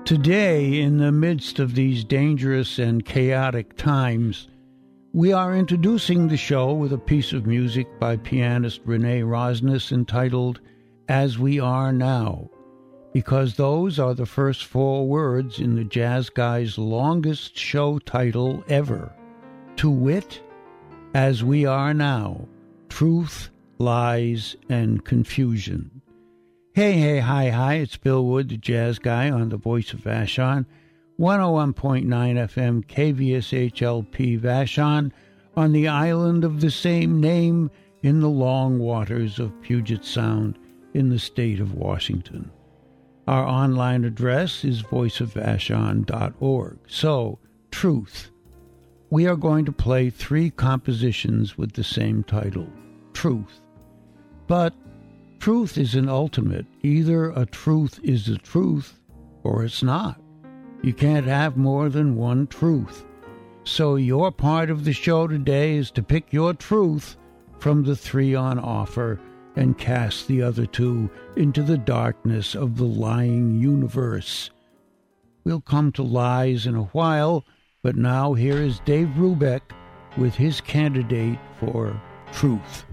Today, in the midst of these dangerous and chaotic times, we are introducing the show with a piece of music by pianist Renee Rosnes entitled As We Are Now, because those are the first four words in the Jazz Guy's longest show title ever, to wit, As We Are Now, Truth, Lies, and Confusion. Hey, hi, it's Bill Wood, the Jazz Guy, on the Voice of Vashon, 101.9 FM KVSHLP Vashon, on the island of the same name in the long waters of Puget Sound in the state of Washington. Our online address is voiceofvashon.org. So, Truth. We are going to play 3 compositions with the same title, Truth. But truth isn't ultimate. Either a truth is a truth or it's not. You can't have more than one truth. So your part of the show today is to pick your truth from the 3 on offer and cast the other 2 into the darkness of the lying universe. We'll come to lies in a while, but now here is Dave Brubeck with his candidate for Truth.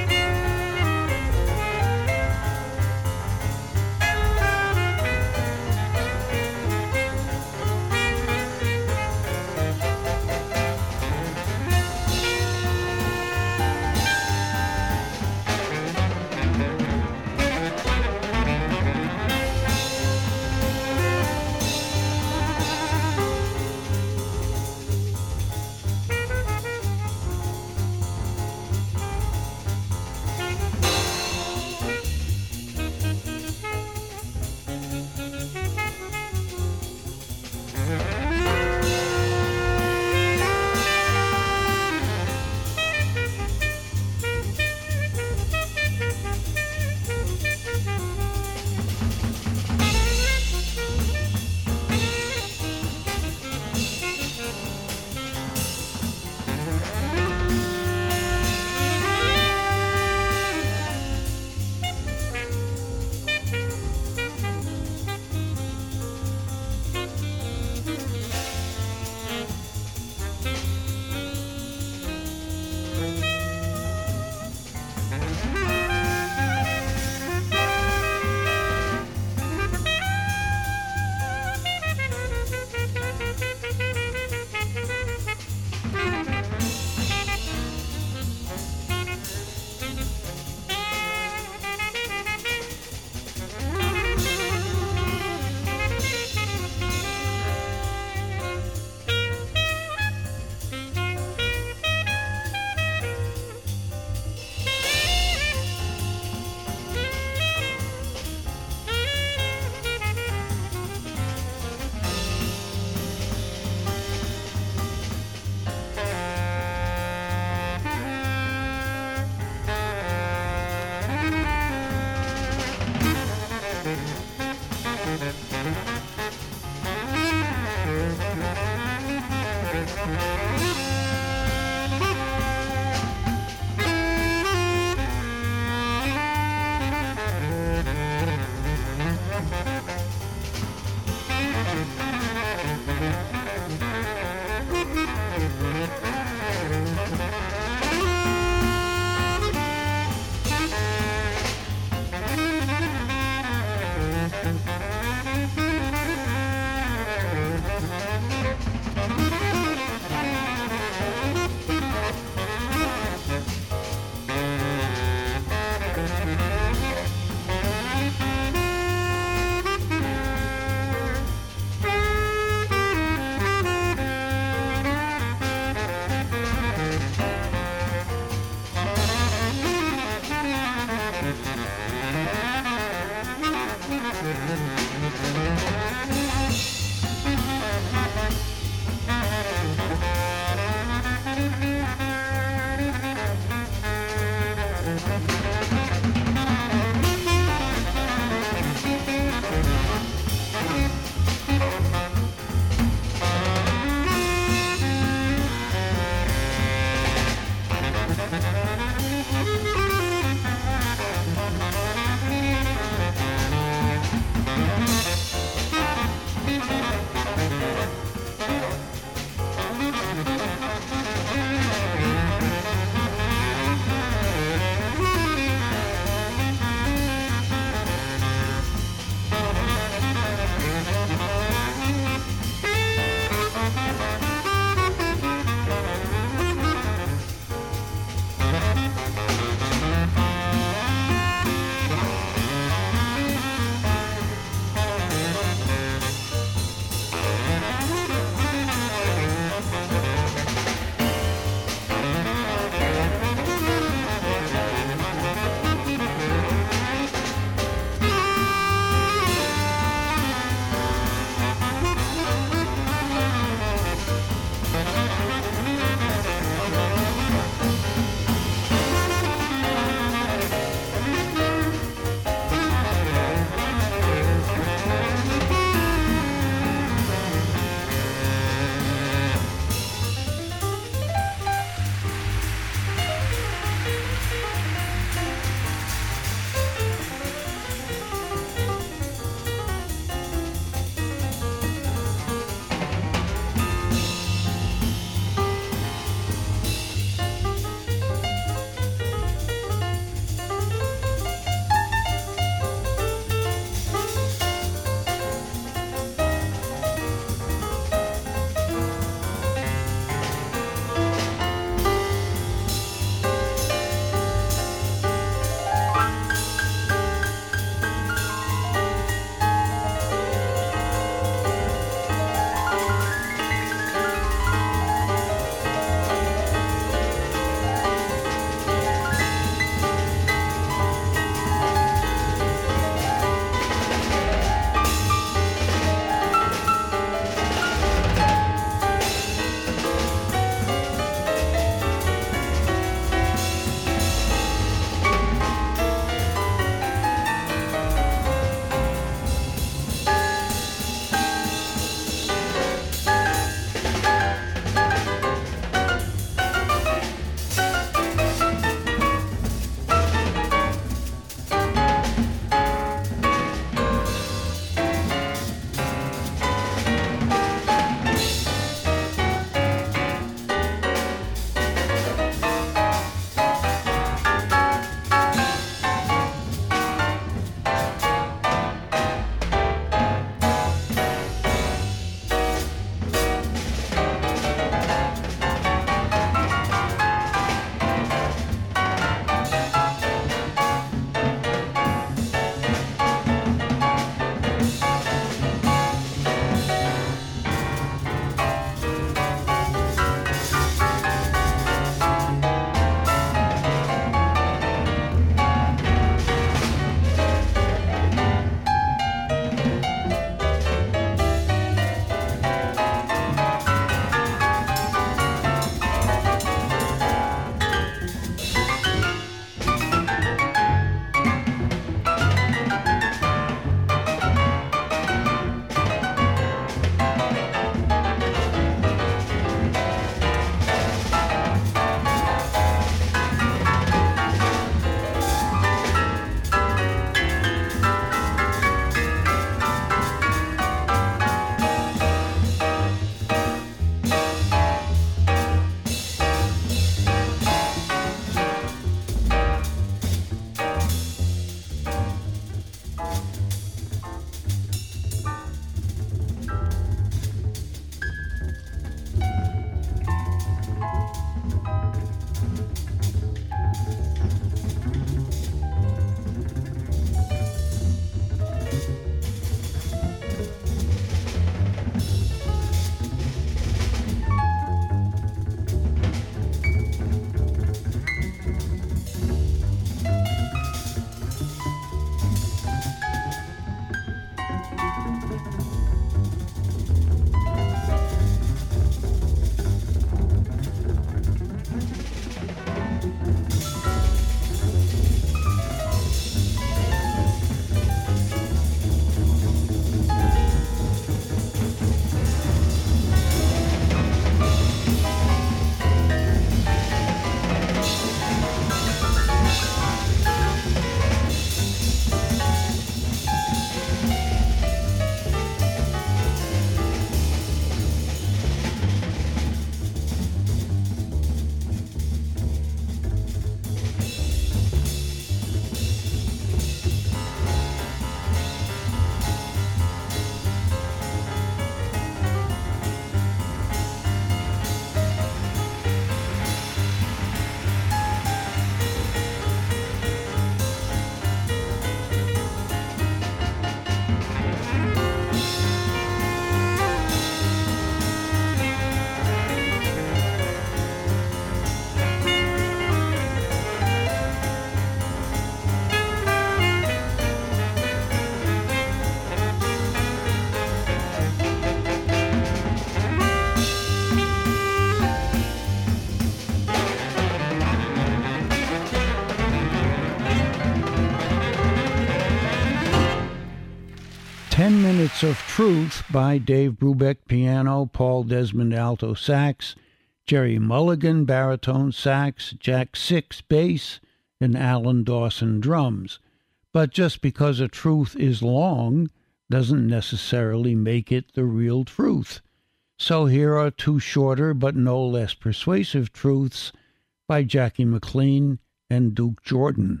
10 Minutes of Truth by Dave Brubeck piano, Paul Desmond alto sax, Jerry Mulligan baritone sax, Jack Six bass, and Alan Dawson drums. But just because a truth is long doesn't necessarily make it the real truth. So here are two shorter but no less persuasive truths by Jackie McLean and Duke Jordan.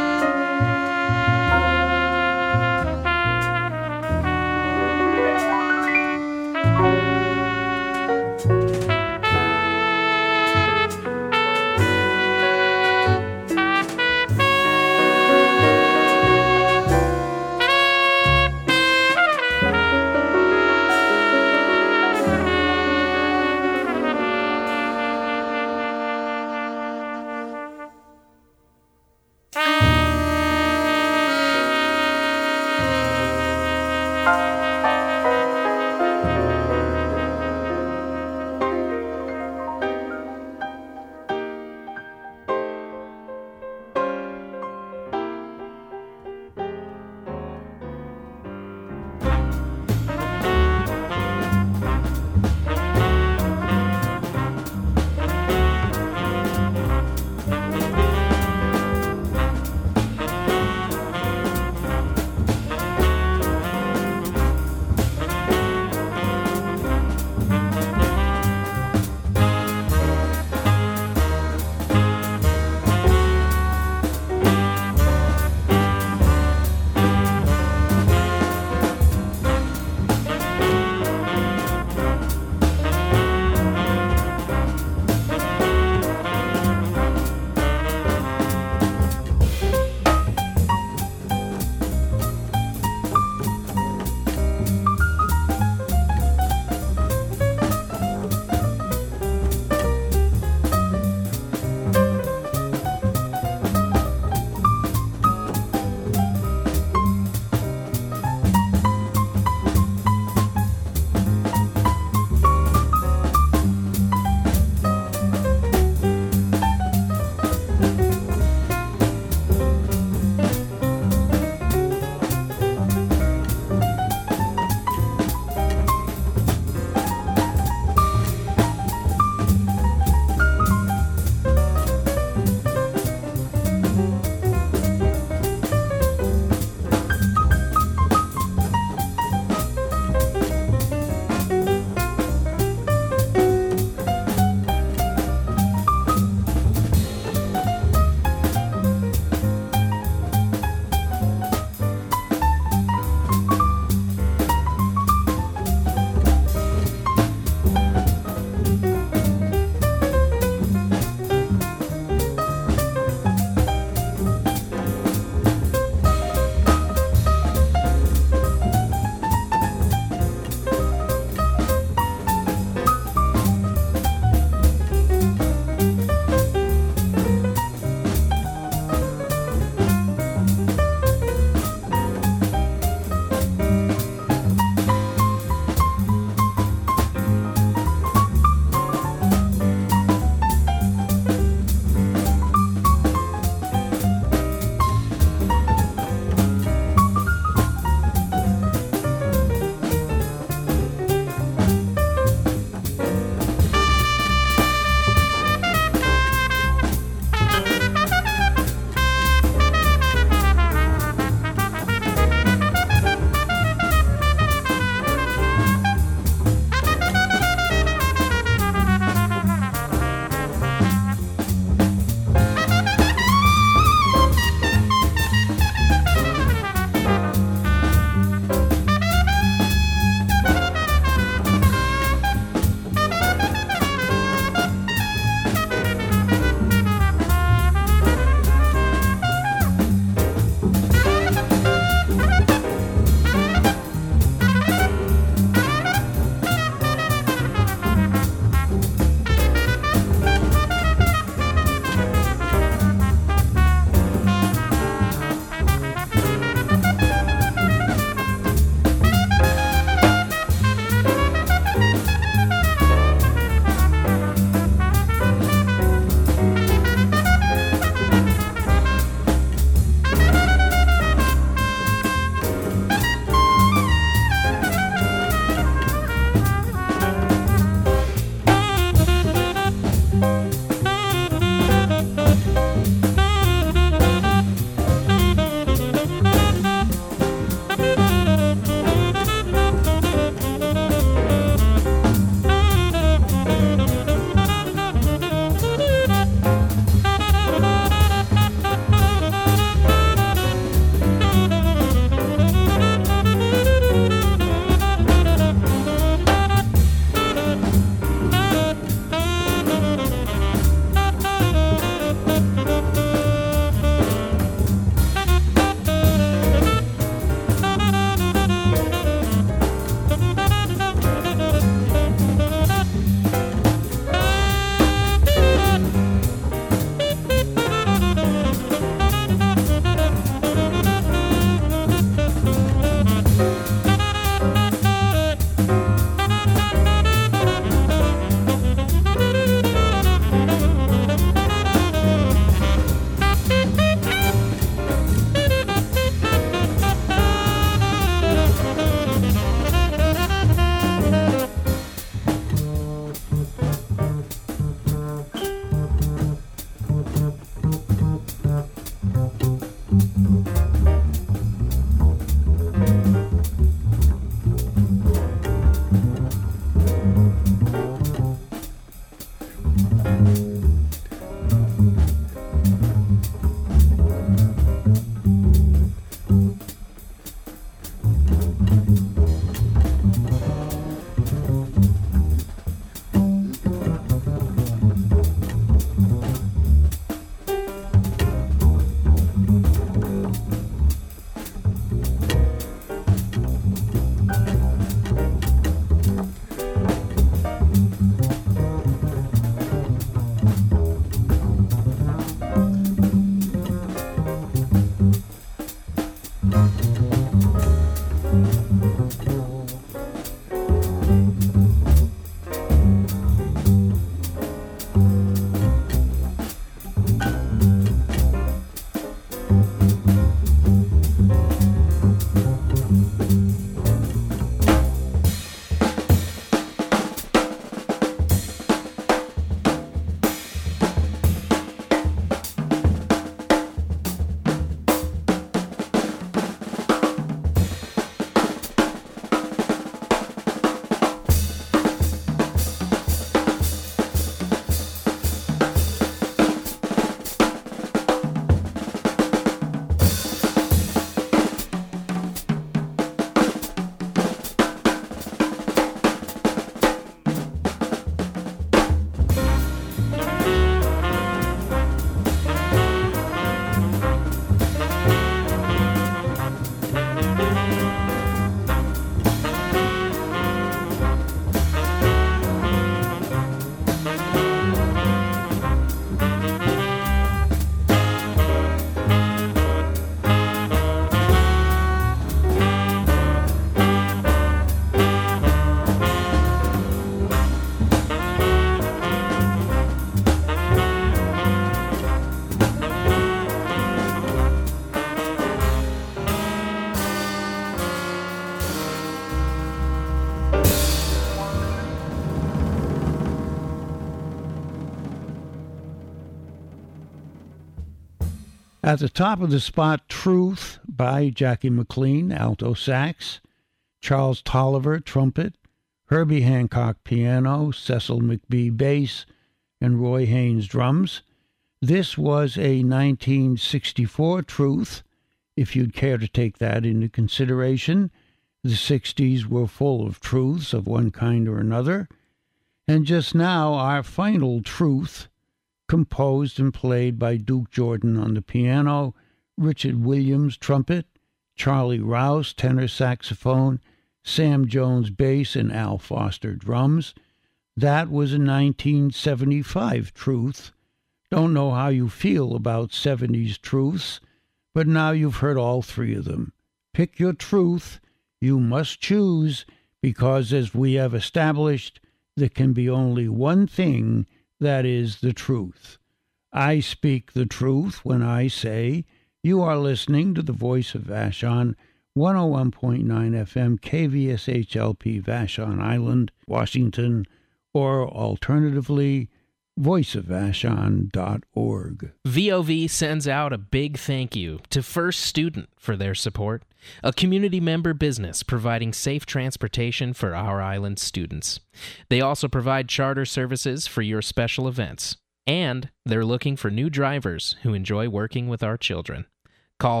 At the top of the spot, Truth by Jackie McLean, alto sax, Charles Tolliver, trumpet, Herbie Hancock, piano, Cecil McBee, bass, and Roy Haynes, drums. This was a 1964 Truth, if you'd care to take that into consideration. The 60s were full of truths of one kind or another. And just now, our final Truth, composed and played by Duke Jordan on the piano, Richard Williams, trumpet, Charlie Rouse, tenor saxophone, Sam Jones, bass, and Al Foster, drums. That was a 1975 Truth. Don't know how you feel about 70s Truths, but now you've heard all three of them. Pick your truth. You must choose, because as we have established, there can be only one thing that is the truth. I speak the truth when I say you are listening to the Voice of Vashon, 101.9 FM, KVSHLP, Vashon Island, Washington, or alternatively, voiceofvashon.org. VOV sends out a big thank you to First Student for their support, a community member business providing safe transportation for our island students. They also provide charter services for your special events, and they're looking for new drivers who enjoy working with our children. Call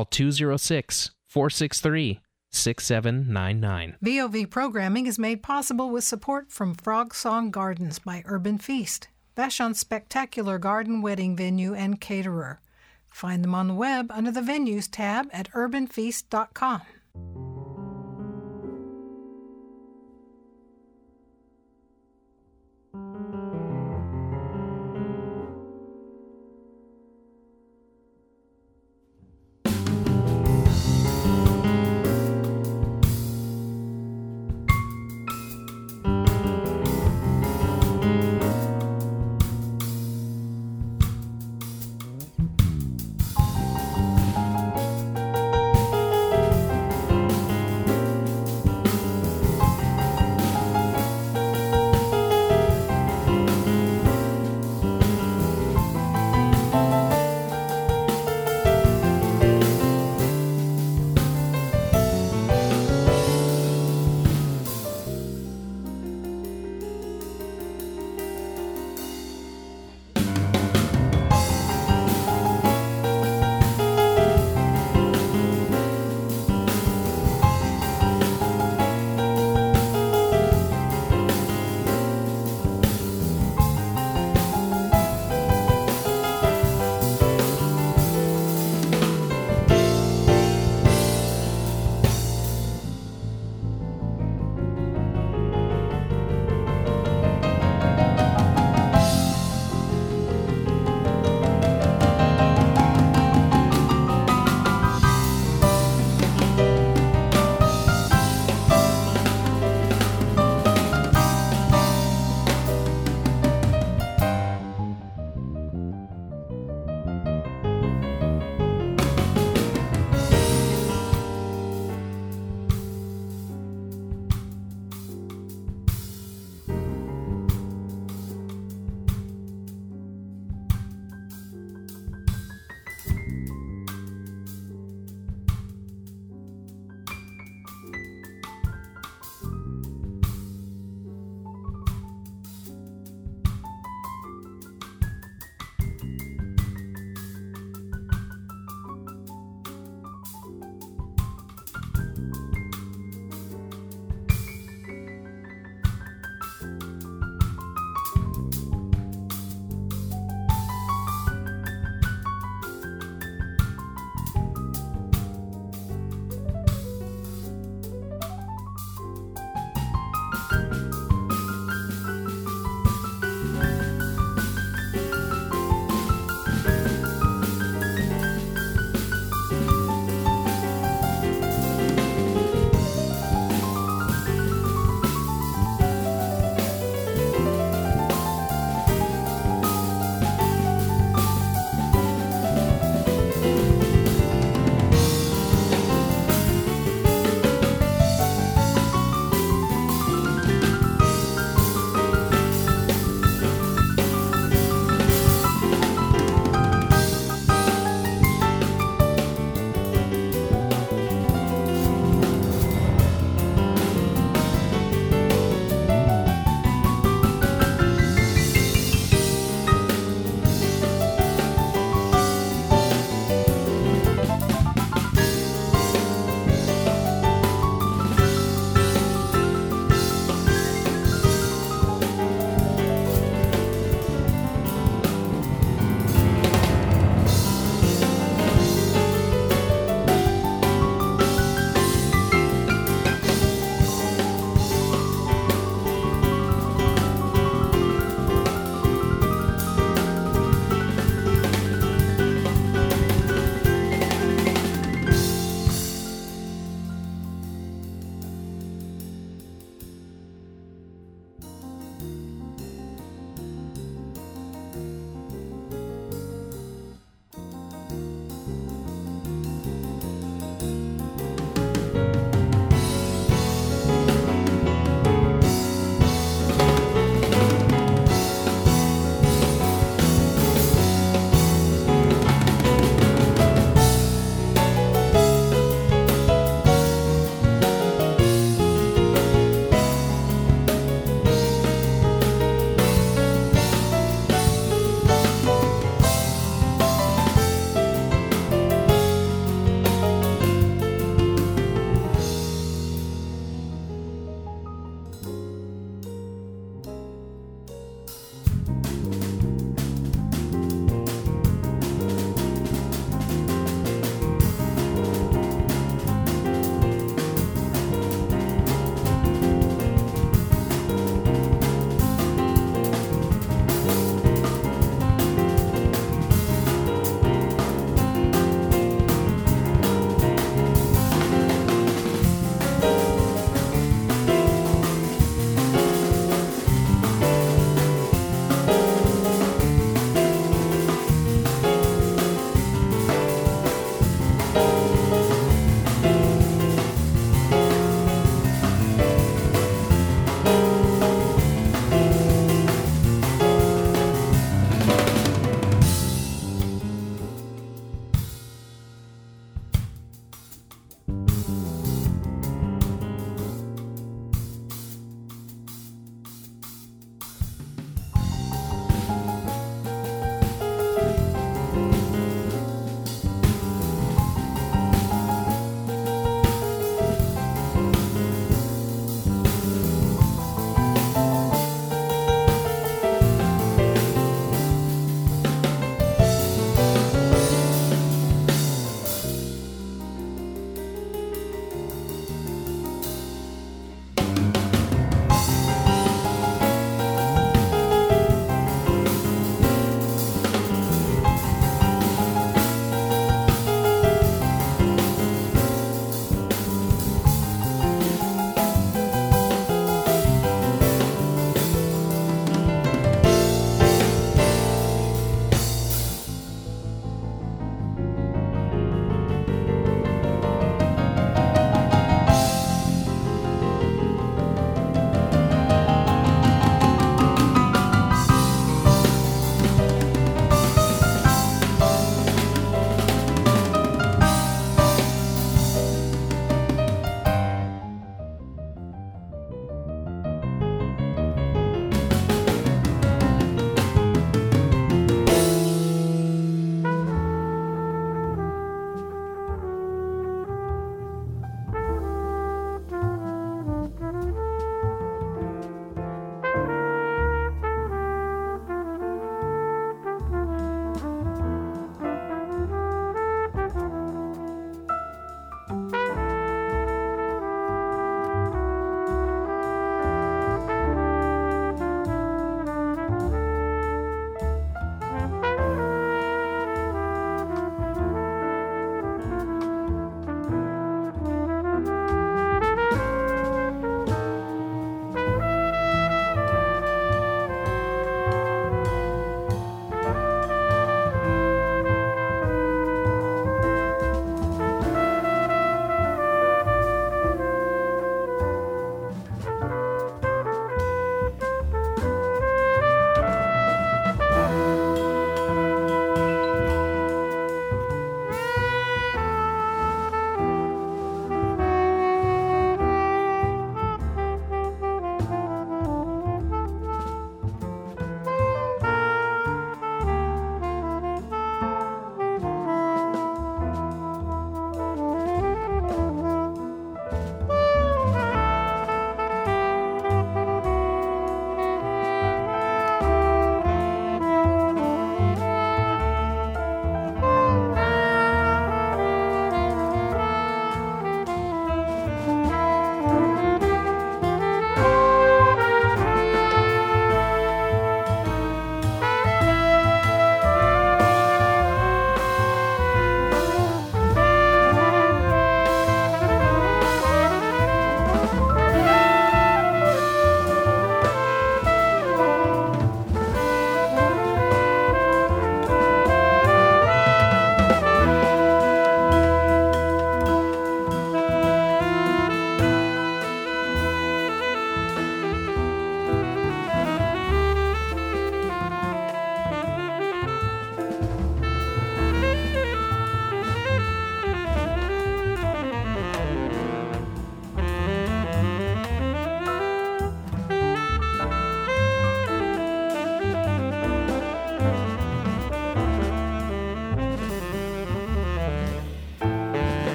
206-463-6799. VOV programming is made possible with support from Frog Song Gardens by Urban Feast, Vashon's spectacular garden wedding venue and caterer. Find them on the web under the Venues tab at urbanfeast.com.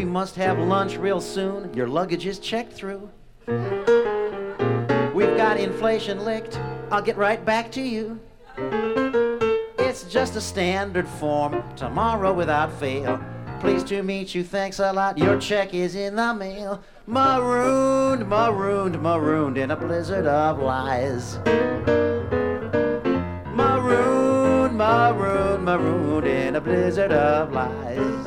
We must have lunch real soon. Your luggage is checked through. We've got inflation licked. I'll get right back to you. It's just a standard form. Tomorrow without fail. Pleased to meet you. Thanks a lot. Your check is in the mail. Marooned, marooned, marooned in a blizzard of lies. Marooned, marooned, marooned in a blizzard of lies.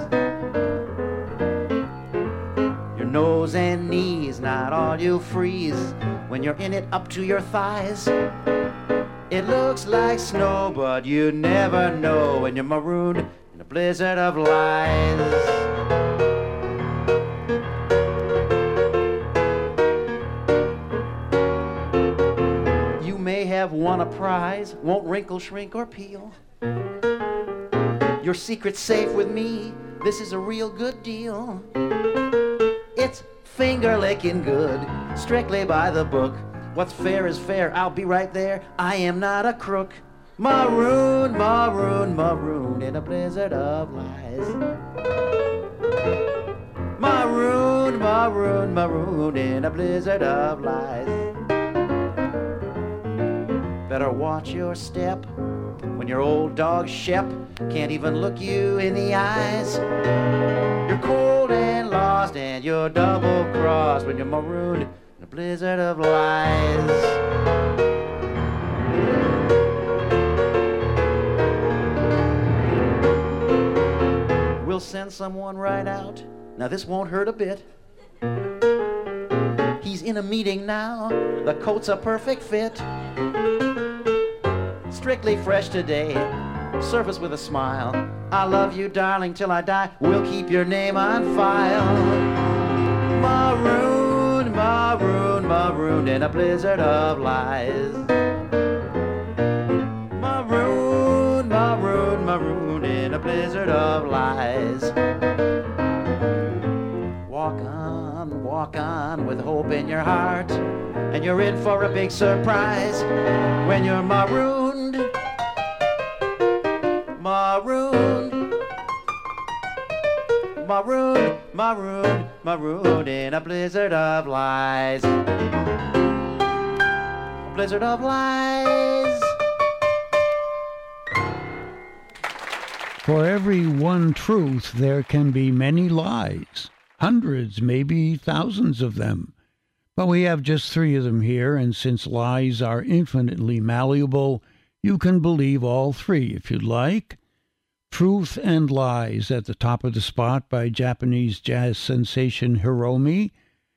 Your nose and knees, not all you freeze when you're in it up to your thighs. It looks like snow, but you never know when you're marooned in a blizzard of lies. Have won a prize, won't wrinkle, shrink, or peel. Your secret's safe with me, this is a real good deal. It's finger-licking good, strictly by the book. What's fair is fair, I'll be right there, I am not a crook. Maroon, maroon, maroon in a blizzard of lies. Maroon, maroon, maroon in a blizzard of lies. Better watch your step when your old dog Shep can't even look you in the eyes. You're cold and lost and you're double-crossed when you're marooned in a blizzard of lies. We'll send someone right out. Now this won't hurt a bit. He's in a meeting now. The coat's a perfect fit. Strictly fresh today, service with a smile. I love you, darling, till I die. We'll keep your name on file. Maroon, maroon, maroon in a blizzard of lies. Maroon, maroon, maroon in a blizzard of lies. Walk on with hope in your heart, and you're in for a big surprise when you're marooned, marooned, marooned, marooned, marooned in a blizzard of lies. A blizzard of lies. For every one truth, there can be many lies. Hundreds, maybe thousands of them. But we have just 3 of them here, and since lies are infinitely malleable, you can believe all 3 if you'd like. Truth and Lies at the top of the spot by Japanese jazz sensation Hiromi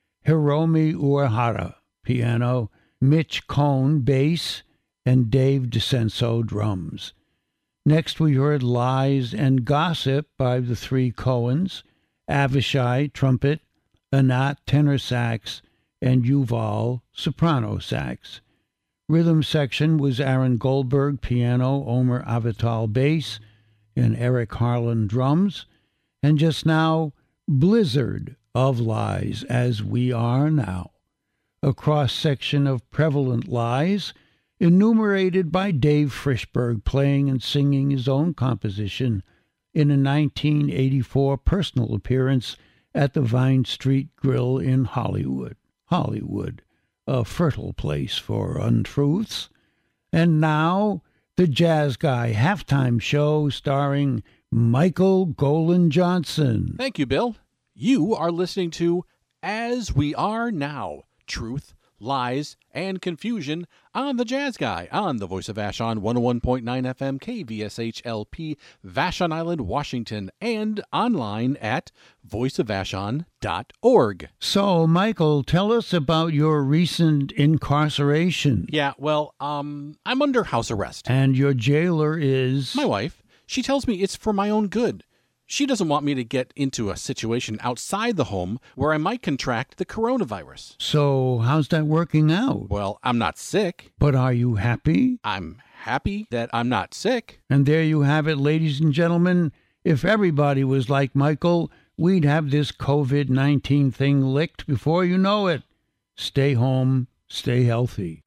Uehara, piano, Mitch Cohn, bass, and Dave DeCenso, drums. Next we heard Lies and Gossip by the 3 Cohens, Avishai, trumpet, Anat, tenor sax, and Yuval, soprano sax. Rhythm section was Aaron Goldberg, piano, Omer Avital, bass, and Eric Harlan, drums. And just now, Blizzard of Lies, As We Are Now, a cross-section of prevalent lies enumerated by Dave Frischberg, playing and singing his own composition in a 1984 personal appearance at the Vine Street Grill in Hollywood. Hollywood, a fertile place for untruths. And now, the Jazz Guy halftime show starring Michael Golan Johnson. Thank you, Bill. You are listening to As We Are Now, Truth, Lies, and Confusion on The Jazz Guy on the Voice of Vashon 101.9 FM KVSH-LP, Vashon Island, Washington, and online at voiceofvashon.org. So, Michael, tell us about your recent incarceration. Yeah, well, I'm under house arrest. And your jailer is? My wife. She tells me it's for my own good. She doesn't want me to get into a situation outside the home where I might contract the coronavirus. So how's that working out? Well, I'm not sick. But are you happy? I'm happy that I'm not sick. And there you have it, ladies and gentlemen. If everybody was like Michael, we'd have this COVID-19 thing licked before you know it. Stay home, stay healthy.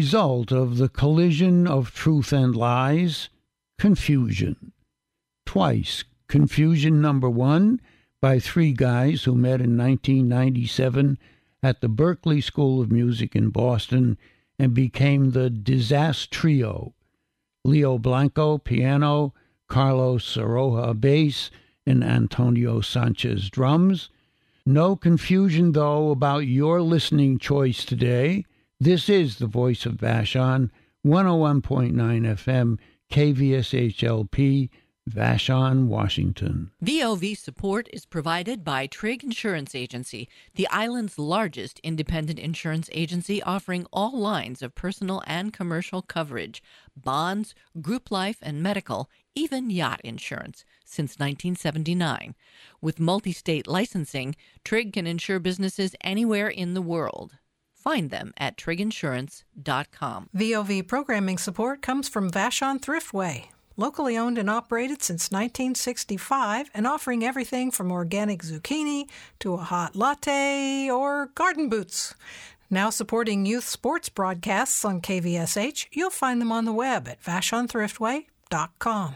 result of the collision of truth and lies, confusion. Twice, confusion number one by three guys who met in 1997 at the Berklee School of Music in Boston and became the Disaster Trio. Leo Blanco, piano, Carlos Saroja, bass, and Antonio Sanchez, drums. No confusion, though, about your listening choice today. This is the Voice of Vashon, 101.9 FM, KVSHLP, Vashon, Washington. VOV support is provided by Trigg Insurance Agency, the island's largest independent insurance agency offering all lines of personal and commercial coverage, bonds, group life and medical, even yacht insurance, since 1979. With multi-state licensing, Trigg can insure businesses anywhere in the world. Find them at trigginsurance.com. VOV programming support comes from Vashon Thriftway, locally owned and operated since 1965 and offering everything from organic zucchini to a hot latte or garden boots. Now supporting youth sports broadcasts on KVSH, you'll find them on the web at VashonThriftway.com.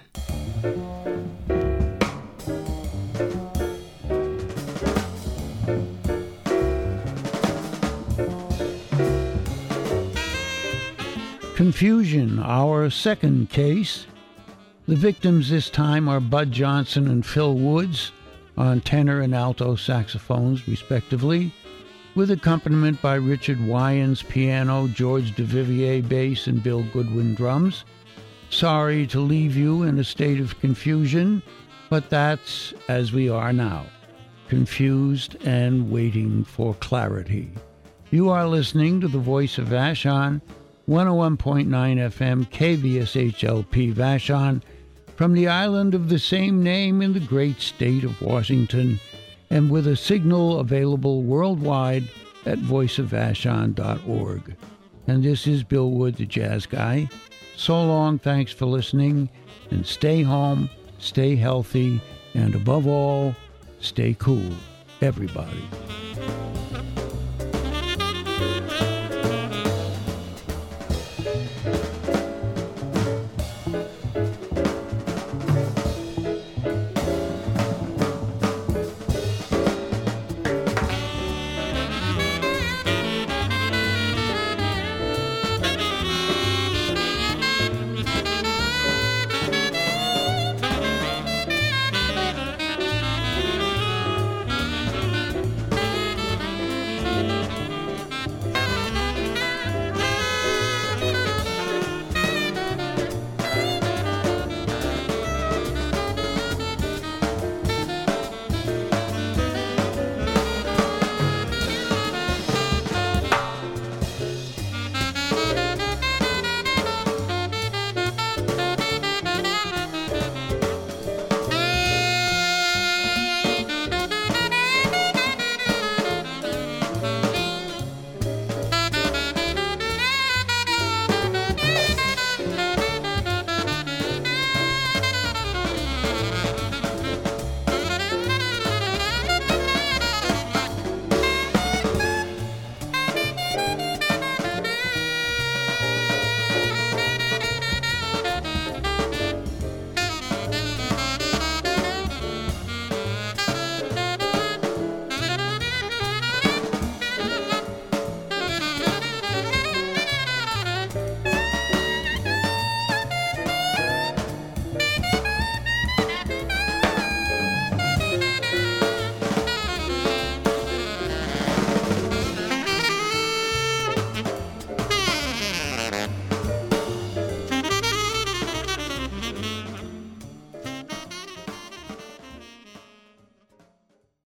Confusion, our second case. The victims this time are Bud Johnson and Phil Woods on tenor and alto saxophones, respectively, with accompaniment by Richard Wyans, piano, George DeVivier, bass, and Bill Goodwin, drums. Sorry to leave you in a state of confusion, but that's as we are now, confused and waiting for clarity. You are listening to the Voice of Vashon, 101.9 FM, KVSHLP, Vashon, from the island of the same name in the great state of Washington, and with a signal available worldwide at voiceofvashon.org. And this is Bill Wood, the Jazz Guy. So long, thanks for listening, and stay home, stay healthy, and above all, stay cool, everybody.